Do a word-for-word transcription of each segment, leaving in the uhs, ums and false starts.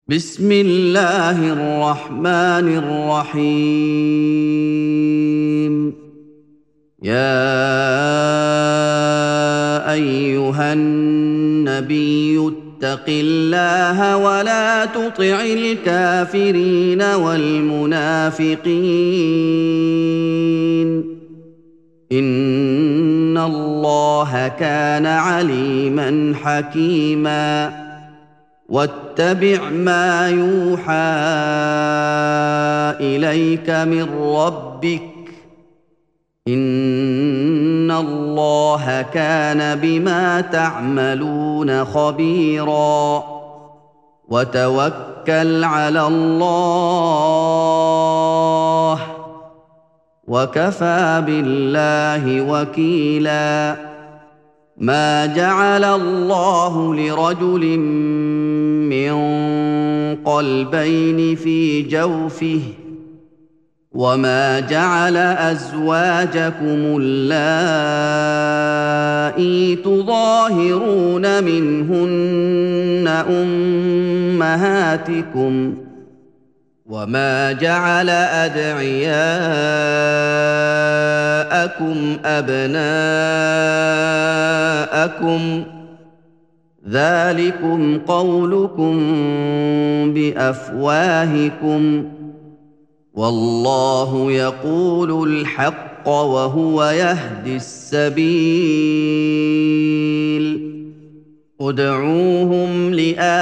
بسم الله الرحمن الرحيم. يا أيها النبي اتق الله ولا تطع الكافرين والمنافقين إن الله كان عليما حكيما. واتبع ما يوحى إليك من ربك إن الله كان بما تعملون خبيرا. وتوكل على الله وكفى بالله وكيلا. ما جعل الله لرجل من قلبين في جوفه وما جعل أزواجكم اللائي تظاهرون منهن أمهاتكم وما جعل أدعياءكم أبناءكم ذلكم قولكم بأفواهكم والله يقول الحق وهو يهدي السبيل. ادعوهم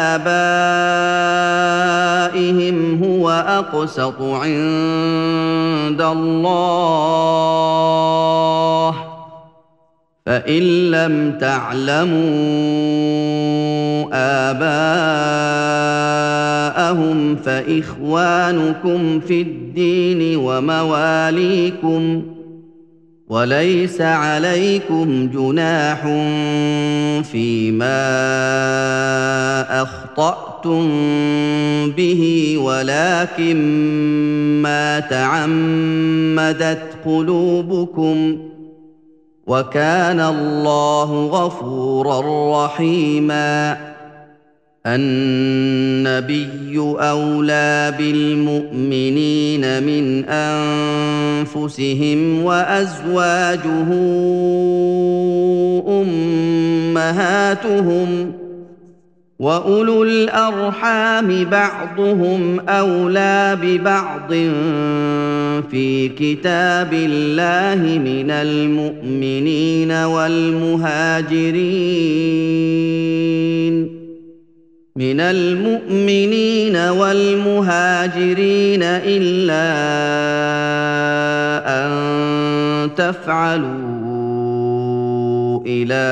لآبائهم هو أقسط عند الله فإن لم تعلموا آباءهم فإخوانكم في الدين ومواليكم وليس عليكم جناح فيما أخطأتم به ولكن ما تعمدت قلوبكم وكان الله غفورا رحيما. النبي أولى بالمؤمنين من أنفسهم وأزواجه أمهاتهم وأولو الأرحام بعضهم أولى ببعض في كتاب الله من المؤمنين والمهاجرين من المؤمنين والمهاجرين إلا أن تفعلوا إلى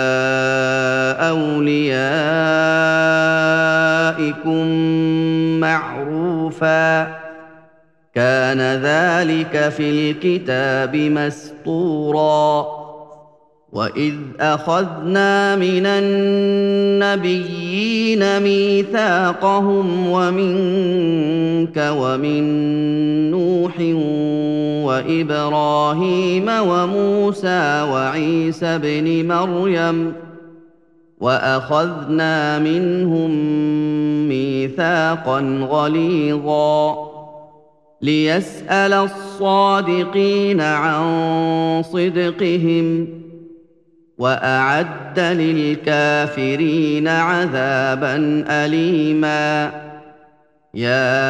أوليائكم معروفا كان ذلك في الكتاب مسطورا. وإذ أخذنا من النبيين ميثاقهم ومنك ومن نوح وإبراهيم وموسى وعيسى ابن مريم وأخذنا منهم ميثاقا غليظا ليسأل الصادقين عن صدقهم وأعد للكافرين عذابا أليما. يا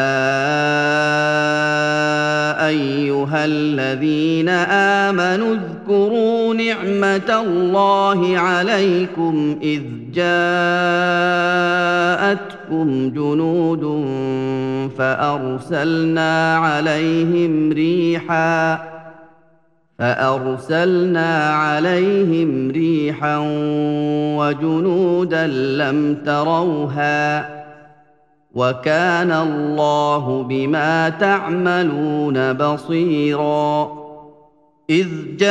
أيها الذين آمنوا اذكروا نعمة الله عليكم إذ جاءتكم جنود فأرسلنا عليهم ريحا فأرسلنا عليهم ريحا وجنودا لم تروها وكان الله بما تعملون بصيرا. إذ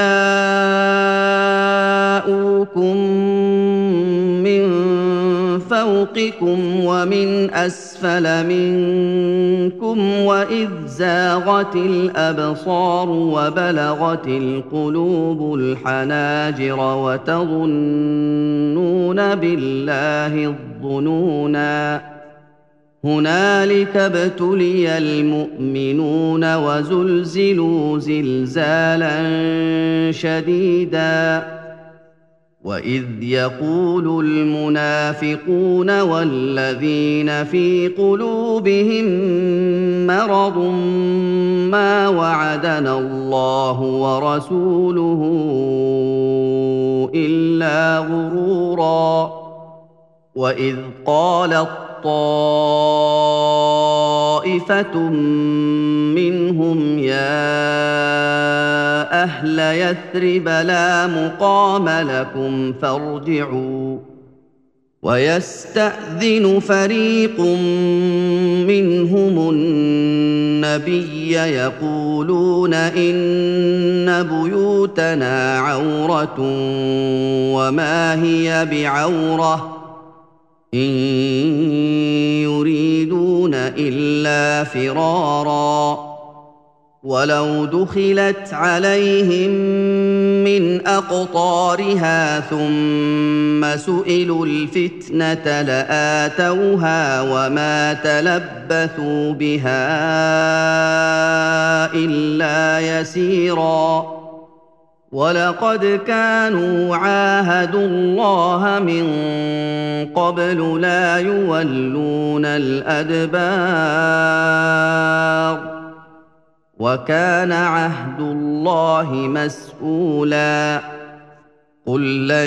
جاءوكم من فوقكم ومن أسفل منكم وإذ زاغت الأبصار وبلغت القلوب الحناجر وتظنون بالله الظنونا هنالك ابتلي المؤمنون وزلزلوا زلزالا شديدا واذ يقول المنافقون والذين في قلوبهم مرض ما وعدنا الله ورسوله الا غرورا واذ قالت طائفة منهم يا أهل يثرب لا مقام لكم فارجعوا ويستأذن فريق منهم النبي يقولون إن بيوتنا عورة وما هي بعورة إن يريدون إلا فرارا ولو دخلت عليهم من أقطارها ثم سئلوا الفتنة لآتوها وما تلبثوا بها إلا يسيرا ولقد كانوا عاهدوا الله من قبل لا يولون الأدبار وكان عهد الله مسؤولا قل لن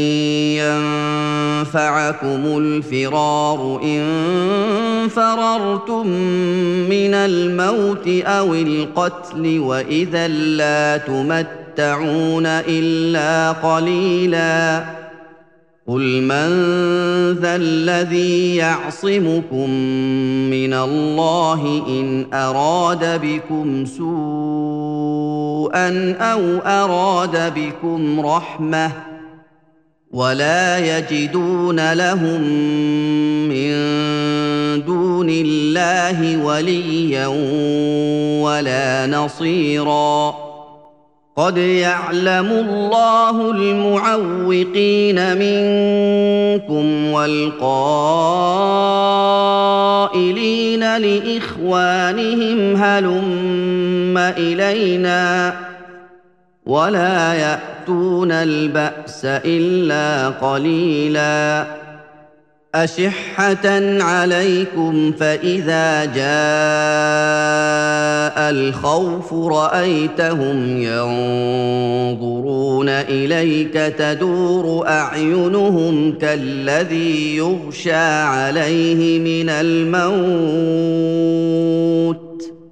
ينفعكم الفرار إن فررتم من الموت أو القتل وإذا لا تمتعون تمتعون إلا قليلا قل من ذا الذي يعصمكم من الله إن أراد بكم سوءا أو أراد بكم رحمة ولا يجدون لهم من دون الله وليا ولا نصيرا قد يعلم الله المعوقين منكم والقائلين لإخوانهم هلم إلينا ولا يأتون البأس إلا قليلا أشحة عليكم فإذا جاء الخوف رأيتهم ينظرون إليك تدور أعينهم كالذي يغشى عليه من الموت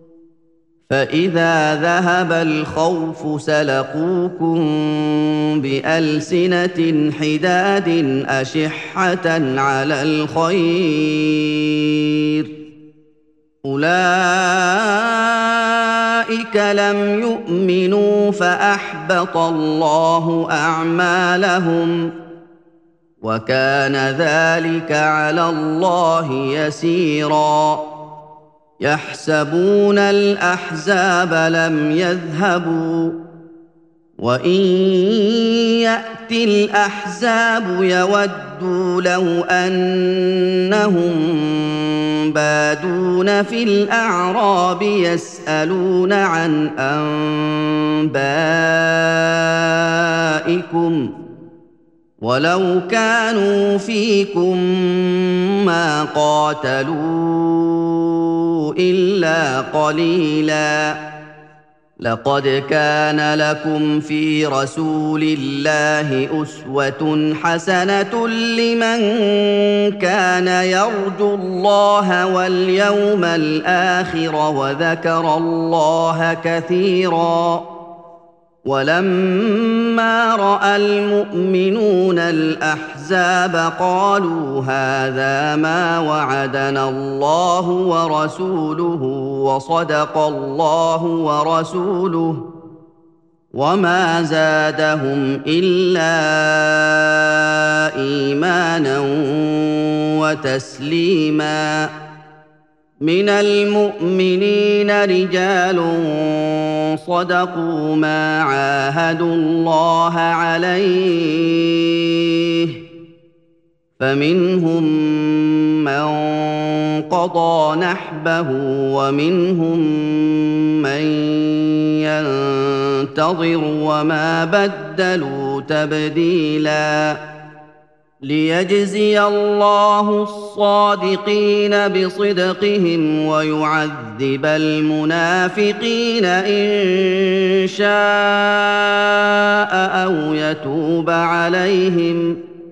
فإذا ذهب الخوف سلقوكم بألسنة حداد أشحة على الخير أولئك لم يؤمنوا فأحبط الله أعمالهم وكان ذلك على الله يسيرا يحسبون الأحزاب لم يذهبوا وإن يأتي الأحزاب يودوا لو أنهم بادون في الأعراب يسألون عن أنبائكم ولو كانوا فيكم ما قاتلوا إلا قليلا لقد كان لكم في رسول الله أسوة حسنة لمن كان يرجو الله واليوم الآخر وذكر الله كثيرا ولما رأى المؤمنون الأحزاب قالوا هذا ما وعدنا الله ورسوله وصدق الله ورسوله وما زادهم إلا إيمانا وتسليما من المؤمنين رجال صدقوا ما عاهدوا الله عليه فمنهم من قضى نحبه ومنهم من ينتظر وما بدلوا تبديلا ليجزي الله الصادقين بصدقهم ويعذب المنافقين إن شاء أو يتوب عليهم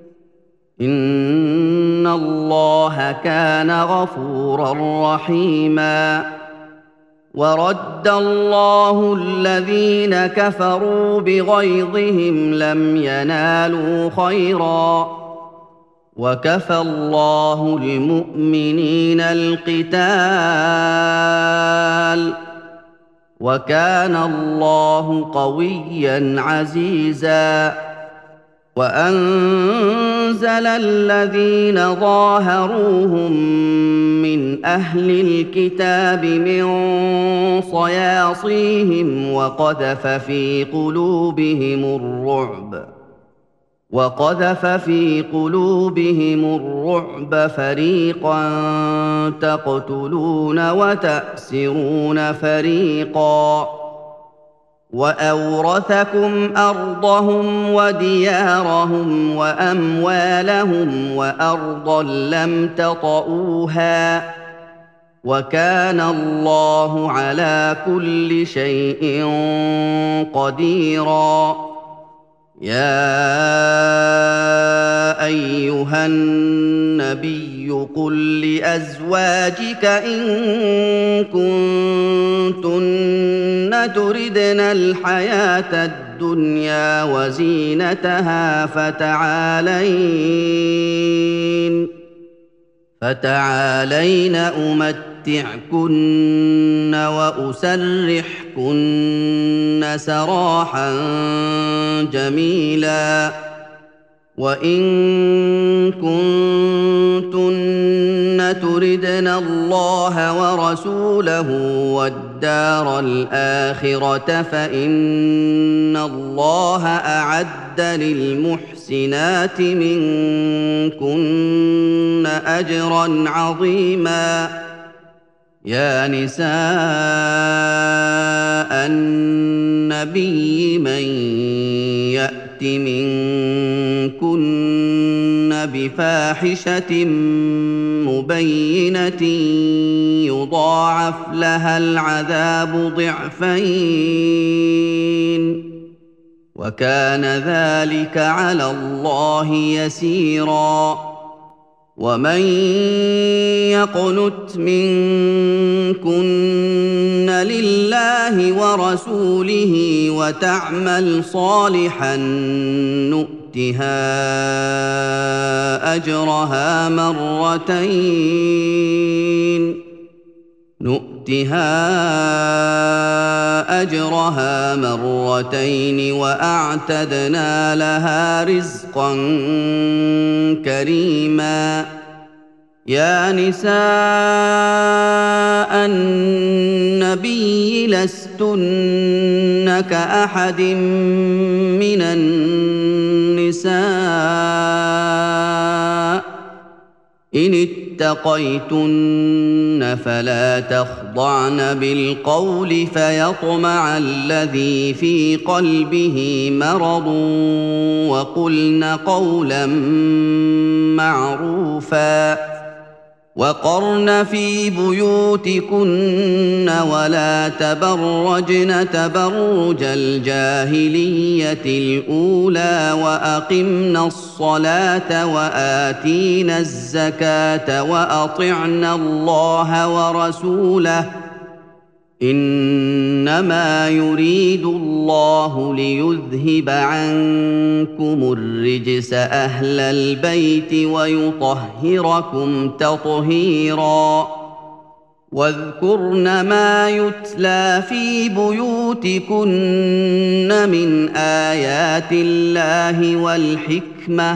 إن الله كان غفورا رحيما ورد الله الذين كفروا بغيظهم لم ينالوا خيرا وكفى الله المؤمنين القتال وكان الله قويا عزيزا وأنزل الذين ظاهروهم من أهل الكتاب من صياصيهم وقذف في قلوبهم الرعب وقذف في قلوبهم الرعب فريقا تقتلون وتأسرون فريقا وأورثكم أرضهم وديارهم وأموالهم وأرضا لم تطئوها وكان الله على كل شيء قديرا يا أيها النبي قل لأزواجك إن كنتن تردن الحياة الدنيا وزينتها فتعالين فتعالين أمتعكن وأسرحكن سراحا جميلا وإن كنتن تردن الله ورسوله والدار الآخرة فإن الله أعد للمحسنات منكن أجرا عظيما يا نساء النبي من يأت منكن بفاحشة مبينة يضاعف لها العذاب ضعفين وكان ذلك على الله يسيرا ومن يقنت منكن لله ورسوله وتعمل صالحا نؤتها أجرها مرتين نؤتها أجرها مرتين وأعتدنا لها رزقا كريما يا نساء النبي لستن كأحد من النساء إن اتقيتن فلا تخضعن بالقول فيطمع الذي في قلبه مرض وقلن قولا معروفا وقرن في بيوتكن ولا تبرجن تبرج الجاهلية الأولى وأقمن الصلاة وآتينا الزكاة وأطعنا الله ورسوله إنما يريد الله ليذهب عنكم الرجس أهل البيت ويطهركم تطهيرا واذكرن ما يتلى في بيوتكن من آيات الله والحكمة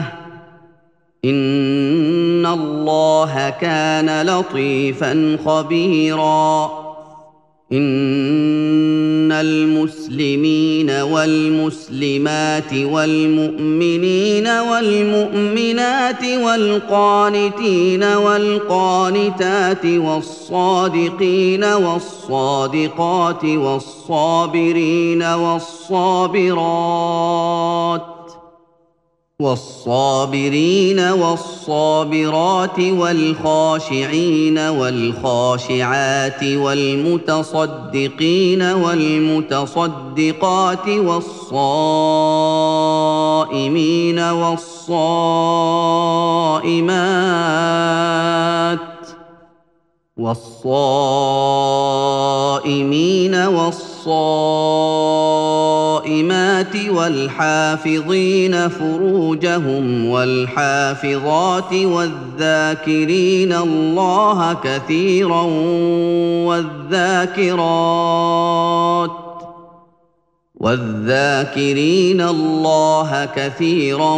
إن الله كان لطيفا خبيرا إن المسلمين والمسلمات والمؤمنين والمؤمنات والقانتين والقانتات والصادقين والصادقات والصابرين والصابرات والصابرين والصابرات والخاشعين والخاشعات والمتصدقين والمتصدقات والصائمين والصائمات والصائمين والصائمات والحافظين فروجهم والحافظات والذاكرين الله كثيرا والذاكرات والذاكرين الله كثيرا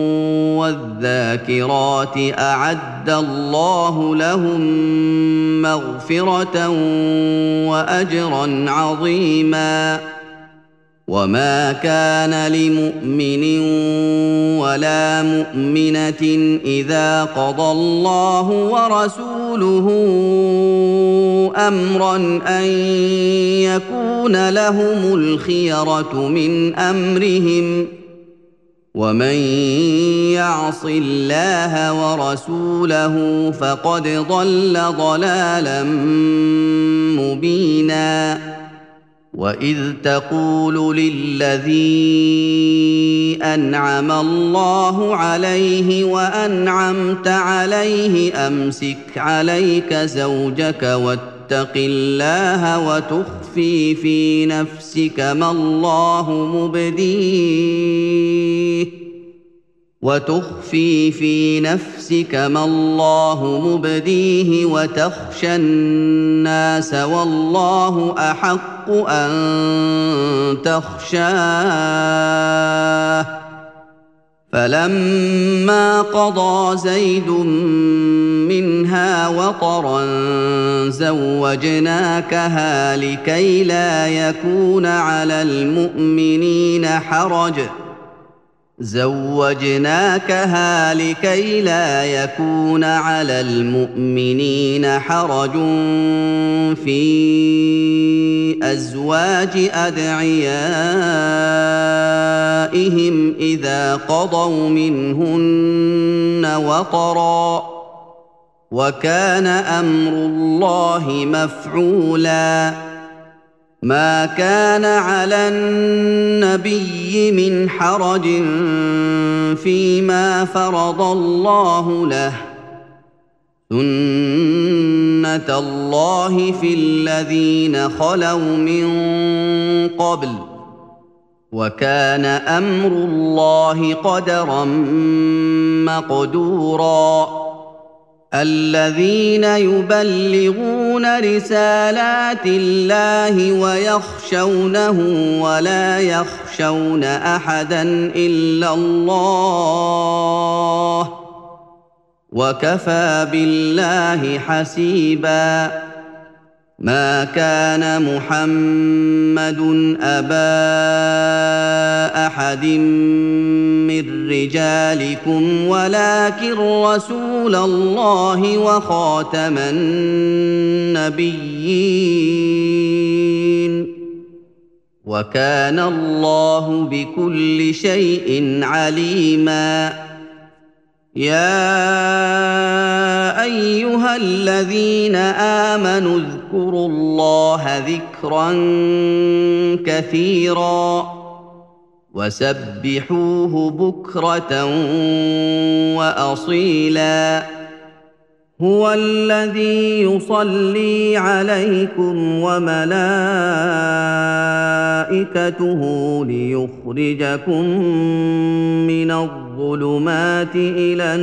والذاكرات أعد الله لهم مغفرة وأجرا عظيما وما كان لمؤمن ولا مؤمنة إذا قضى الله ورسوله أمرا أن يكون لهم الخيرة من أمرهم ومن يعص الله ورسوله فقد ضل ضلالا مبينا وإذ تقول للذي أنعم الله عليه وأنعمت عليه أمسك عليك زوجك واتق الله وتخفي في نفسك ما الله مبديه وتخفي في نفسك ما الله مبديه وتخشى الناس والله أحق أن تخشاه فلما قضى زيد منها وطرا زوجناكها لكي لا يكون على المؤمنين حرج زوجناكها لكي لا يكون على المؤمنين حرج في أزواج أدعيائهم إذا قضوا منهن وطرا وكان أمر الله مفعولا ما كان على النبي من حرج فيما فرض الله له سنة الله في الذين خلوا من قبل وكان أمر الله قدرا مقدورا الذين يبلغون رسالات الله ويخشونه ولا يخشون أحدا إلا الله وكفى بالله حسيبا ما كان محمد أبا أحد من رجالكم ولكن رسول الله وخاتم النبيين وكان الله بكل شيء عليما يا أيها الذين آمنوا اذكروا الله ذكرا كثيرا وسبحوه بكرة وأصيلا هو الذي يصلي عليكم وملائكته ليخرجكم من الظلمات إلى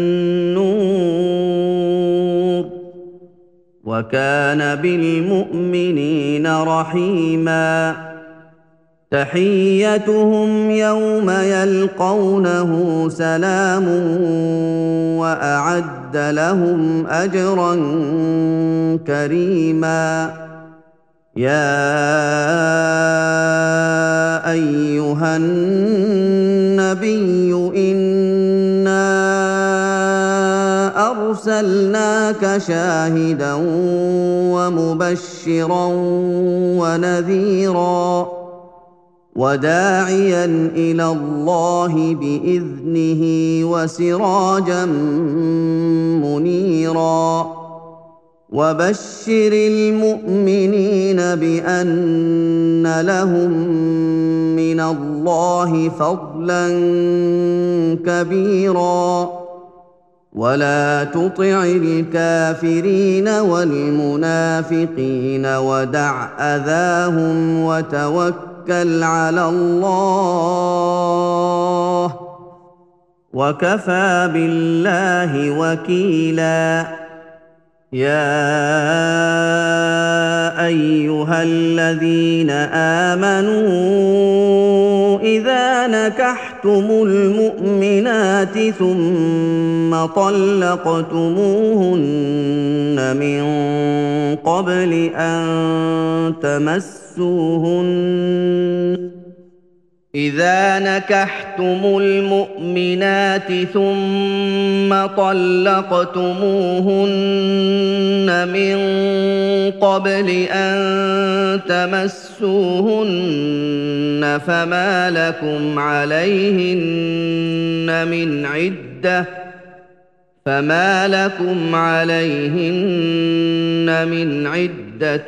النور وكان بالمؤمنين رحيما تحيتهم يوم يلقونه سلام وأعد لهم أجرا كريما يا ايها النبي انا ارسلناك شاهدا ومبشرا ونذيرا وداعيا الى الله باذنه وسراجا منيرا وبشر المؤمنين بان لهم من الله فضلا كبيرا ولا تطع الكافرين والمنافقين ودع اذاهم وتوكل على الله وكفى بالله وكيلا يا ايها الذين امنوا اذا نكحتم المؤمنات ثم طلقتموهن من قبل ان تمسوهن إذا نكحتم المؤمنات ثم طلقتموهن من قبل أن تمسوهن فما لكم عليهن من عدة فما لكم عليهن من عدة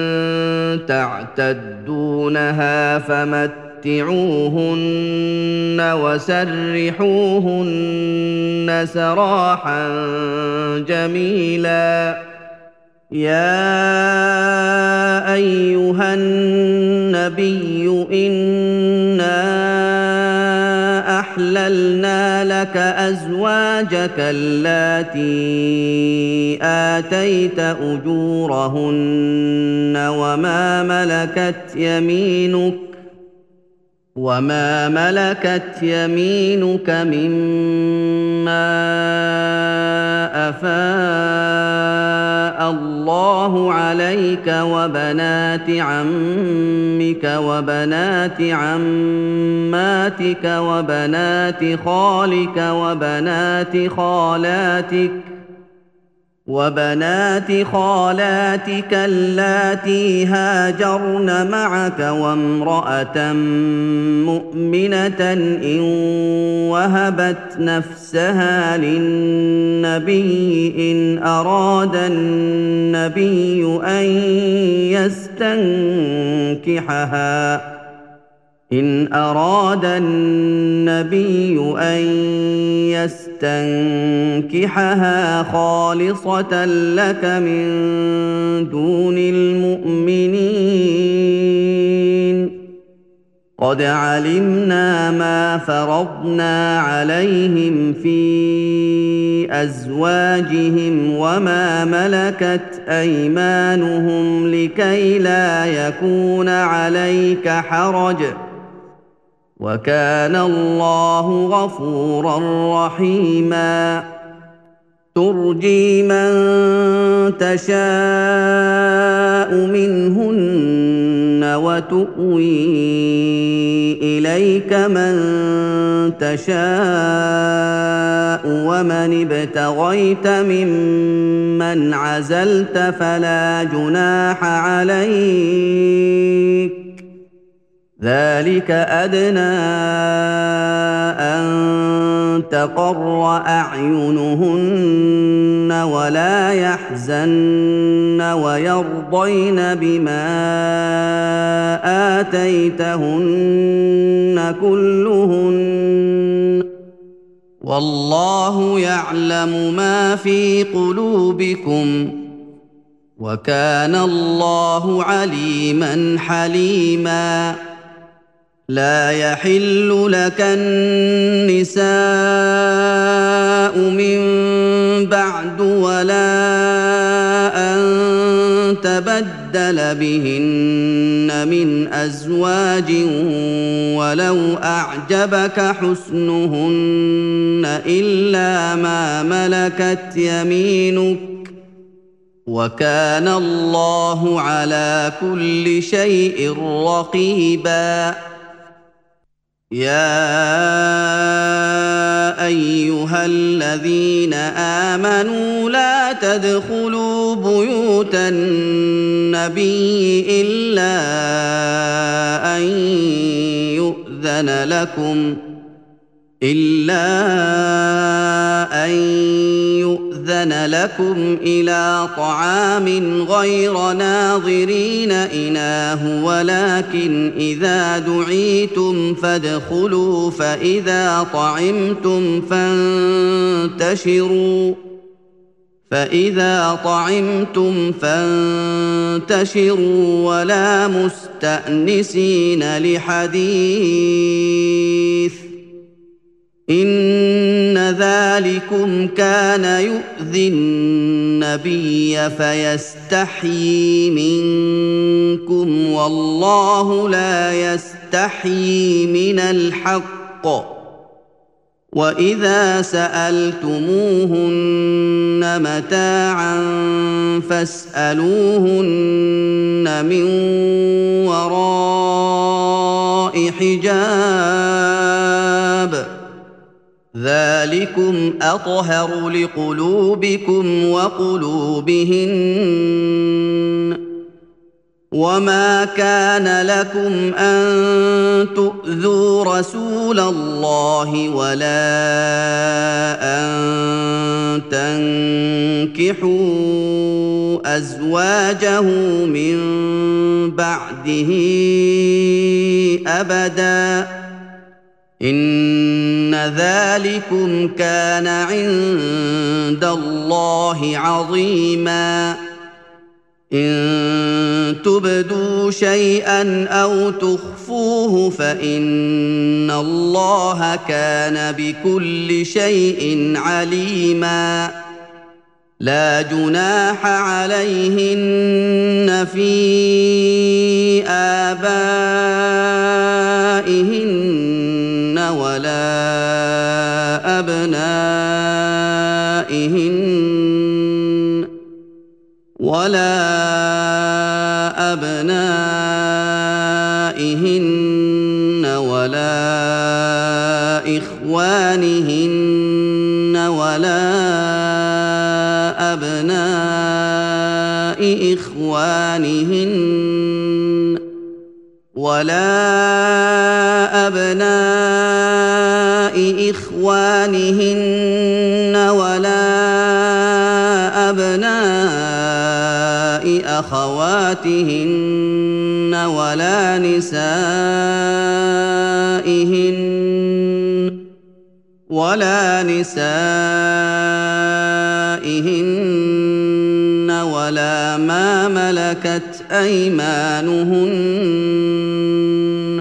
تعتدونها فمتعوهن متعوهن وسرحوهن سراحا جميلا يا ايها النبي انا احللنا لك ازواجك اللاتي اتيت اجورهن وما ملكت يمينك وما ملكت يمينك مما أفاء الله عليك وبنات عمك وبنات عماتك وبنات خالك وبنات خالاتك وبنات خالاتك اللاتي هاجرن معك وامرأة مؤمنة إن وهبت نفسها للنبي إن أراد النبي أن يستنكحها إن أراد النبي أن يستنكحها خالصة لك من دون المؤمنين قد علمنا ما فرضنا عليهم في أزواجهم وما ملكت أيمانهم لكي لا يكون عليك حرج وكان الله غفورا رحيما ترجي من تشاء منهن وتؤوي إليك من تشاء ومن ابتغيت ممن عزلت فلا جناح عليك ذلك أدنى أن تقر أعينهن ولا يحزن ويرضين بما آتيتهن كلهن والله يعلم ما في قلوبكم وكان الله عليما حليما لا يحل لك النساء من بعد ولا أن تبدل بهن من أزواج ولو أعجبك حسنهن إلا ما ملكت يمينك وكان الله على كل شيء رقيبا يا ايها الذين امنوا لا تدخلوا بيوت النبي الا ان يؤذن لكم إلا أن يؤذن لكم إلى طعام غير ناظرين إناه ولكن إذا دعيتم فادخلوا فإذا طعمتم فانتشروا فإذا طعمتم فانتشروا ولا مستأنسين لحديث إن ذلكم كان يؤذي النبي فيستحيي منكم والله لا يستحيي من الحق وإذا سألتموهن متاعا فاسألوهن من وراء حجاب ذلكم أطهر لقلوبكم وقلوبهن وما كان لكم أن تؤذوا رسول الله ولا أن تنكحوا أزواجه من بعده أبداً إن ذلكم كان عند الله عظيما إن تبدوا شيئا أو تخفوه فإن الله كان بكل شيء عليما لا جناح عليهن في آبائهن ولا أبنائهن ولا أبنائهن ولا إخوانهن ولا أبناء إخوانهن ولا أبناء إخوانهن ولا أبناء أخواتهن ولا نسائهن ولا نسائهن ولا ما ملكت أيمانهن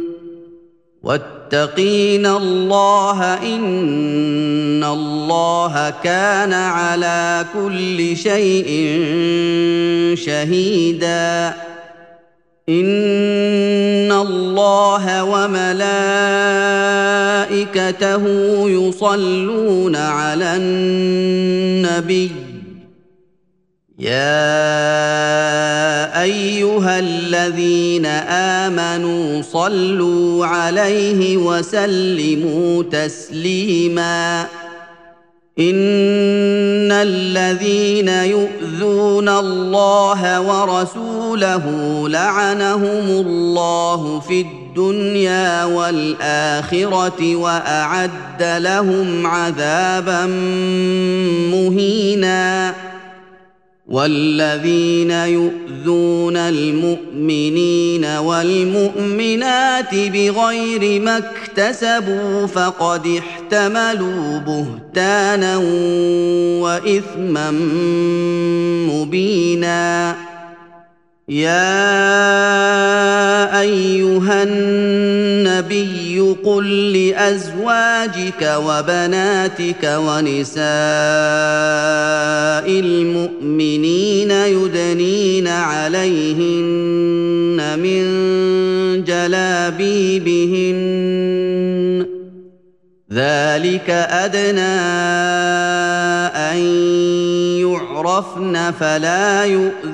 واتقين الله إن الله كان على كل شيء شهيدا إن الله وملائكته يصلون على النبي يا أيها الذين آمنوا صلوا عليه وسلموا تسليما إن الذين يؤذون الله ورسوله لعنهم الله في الدنيا والآخرة وأعد لهم عذابا مهينا والذين يؤذون المؤمنين والمؤمنات بغير ما اكتسبوا فقد احتملوا بهتانا وإثما مبينا يا أيها النبي قل لأزواجك وبناتك ونساء المؤمنين يدنين عليهن من جلابيبهن ذلك أدنى أن يعرفن يعرفن فلا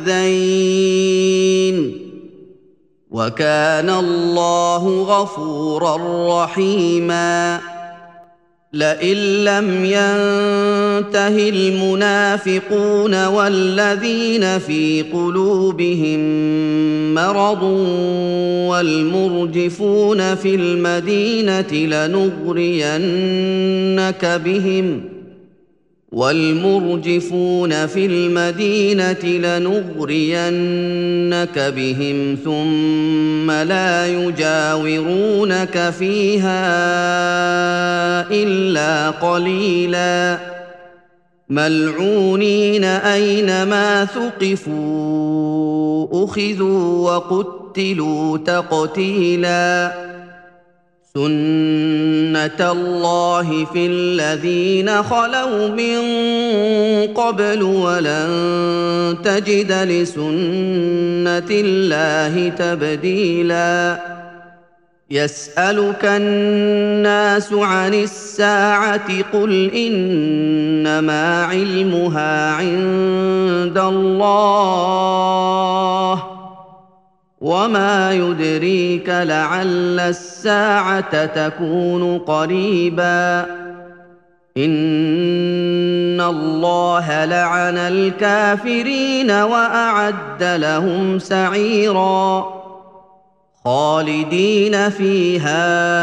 يؤذين وكان الله غفورا رحيما لئن لم ينته المنافقون والذين في قلوبهم مرض والمرجفون في المدينة لنغرينك بهم والمرجفون في المدينة لنغرينك بهم ثم لا يجاورونك فيها إلا قليلا ملعونين أينما ثقفوا أخذوا وقتلوا تقتيلا سنة الله في الذين خلوا من قبل ولن تجد لسنة الله تبديلا يسألك الناس عن الساعة قل إنما علمها عند الله وما يدريك لعل الساعة تكون قريبا إن الله لعن الكافرين وأعد لهم سعيرا خالدين فيها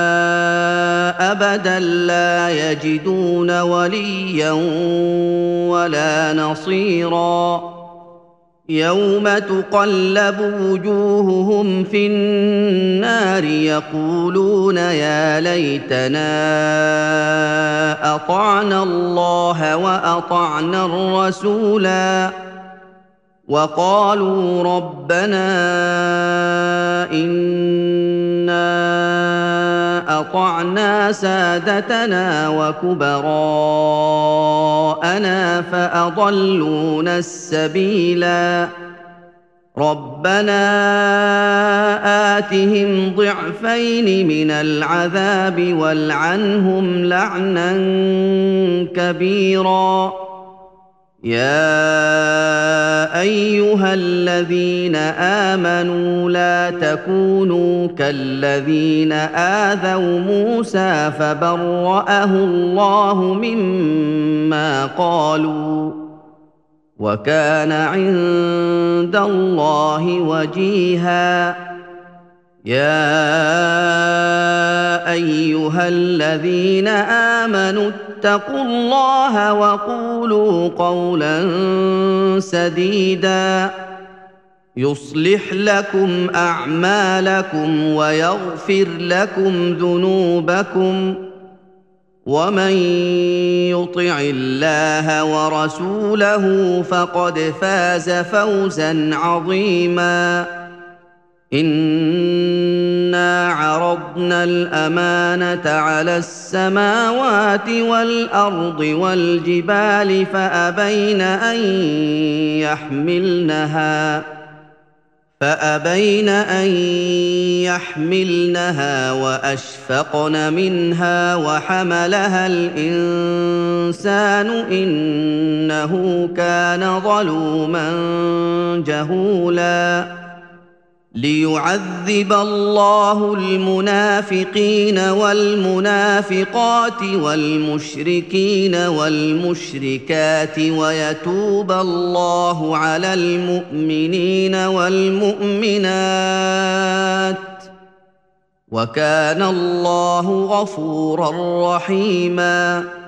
أبدا لا يجدون وليا ولا نصيرا يوم تقلب وجوههم في النار يقولون يا ليتنا أطعنا الله وأطعنا الرسولا وقالوا ربنا إنا أطعنا سادتنا وكبراءنا فأضلونا السبيلا ربنا آتهم ضعفين من العذاب والعنهم لعنا كبيرا يا أيها الذين آمنوا لا تكونوا كالذين آذوا موسى فبرأه الله مما قالوا وكان عند الله وجيها يا أيها الذين آمنوا اتقوا الله وقولوا قولا سديدا يصلح لكم أعمالكم ويغفر لكم ذنوبكم ومن يطع الله ورسوله فقد فاز فوزا عظيما إنا عرضنا الأمانة على السماوات والأرض والجبال فأبين أن يحملنها فأبين أن يحملنها وأشفقن منها وحملها الإنسان إنه كان ظلوما جهولا ليعذب الله المنافقين والمنافقات والمشركين والمشركات ويتوب الله على المؤمنين والمؤمنات وكان الله غفورا رحيما